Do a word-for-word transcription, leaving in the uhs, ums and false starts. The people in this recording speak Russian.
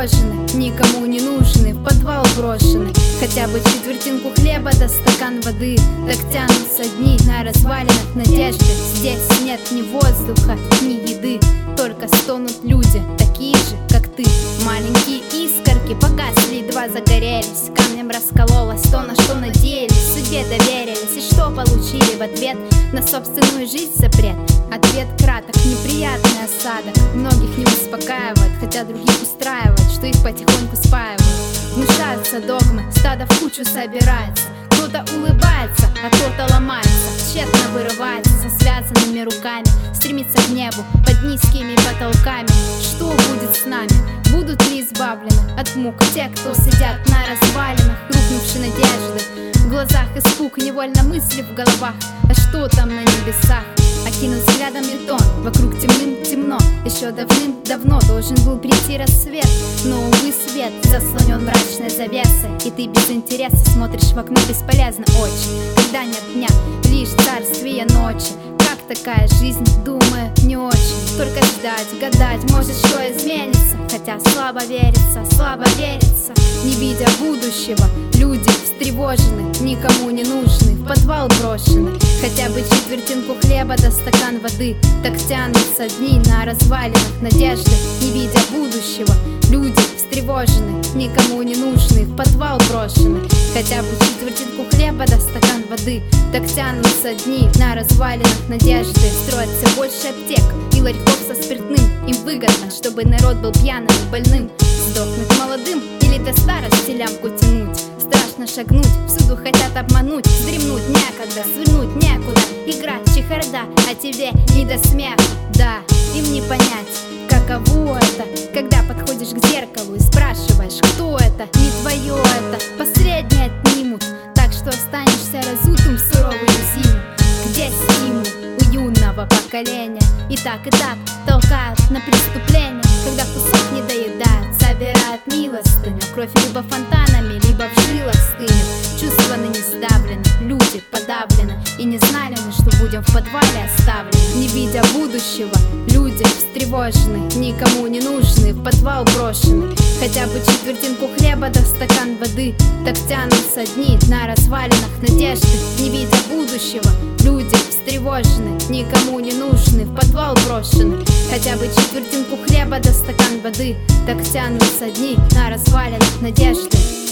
встревожены, никому не нужны, в подвал брошены. Хотя бы четвертинку хлеба да стакан воды. Так тянутся дни на развалинах надежды. Здесь нет ни воздуха, ни еды, только стонут люди, такие же, как ты. Маленькие искорки погасли, едва загорелись. Камнем раскололось то, на что надеялись. Судьбе доверились, и что получили в ответ? На собственную жизнь запрет. Ответ краток, неприятный осадок. Многих не успокаивает, хотя других устраивает, что их потихоньку спаивают. Внушаются догмы, стадо в кучу собирается. Кто-то улыбается, а кто-то ломается, тщетно вырывается со связанными руками, стремится к небу под низкими потолками. Что будет с нами? Будут ли избавлены от мук те, кто сидят на развалинах, рухнувшие надежды? В глазах испуг, невольно мысли в головах. А что там на небесах? Окинув взглядом бетон, вокруг темным темно. Еще давным-давно должен был прийти рассвет, но, увы, свет заслонен мрачной завесой, и ты без интереса смотришь в окно бесполезно очень. Когда нет дня, лишь царствие ночи. Как такая жизнь? Думаю, не очень. Только ждать, гадать, может, что изменится. Хотя слабо верится, слабо верится. Не видя будущего, люди встревожены, никому не нужны, в подвал брошены. Хотя бы четвертинку хлеба да стакан воды. Так тянутся дни на развалинах надежды. Не видя будущего, люди встревожены, никому не нужны, в подвал брошены. Хотя бы четвертинку хлеба да стакан воды. Так тянутся дни на развалинах надежды. Строится больше аптек и ларьков со спиртным. Им выгодно, чтобы народ был пьяным и больным. Сдохнуть молодым или до старости лямку тянуть. Страшно шагнуть, всюду хотят обмануть. Вздремнуть некогда, свернуть некуда. Играть чехарда, а тебе не до смеха. Да, им не понять, каково это, когда подходишь к зеркалу и спрашиваешь, кто это, не твое это. Последнее отнимут, так что останешься разутым в суровую зиму. Где стимул у юного поколения? И так, и так толкают на преступление. Когда кусок не доедают, собирают милостыню. Кровь либо фонтанами, либо в жилах стынет. Чувства ныне сдавлены, люди подавлены, и не знали мы, что будем в подвале оставлены. Не видя будущего, люди встревожены, никому не нужны, в подвал брошены. Хотя бы четвертинку хлеба да стакан воды. Так тянутся дни на развалинах надежды. Не видя будущего, люди встревожены, никому не нужны, в подвал брошены. Хотя бы четвертинку хлеба да стакан воды. Так тянутся дни на развалинах надежды.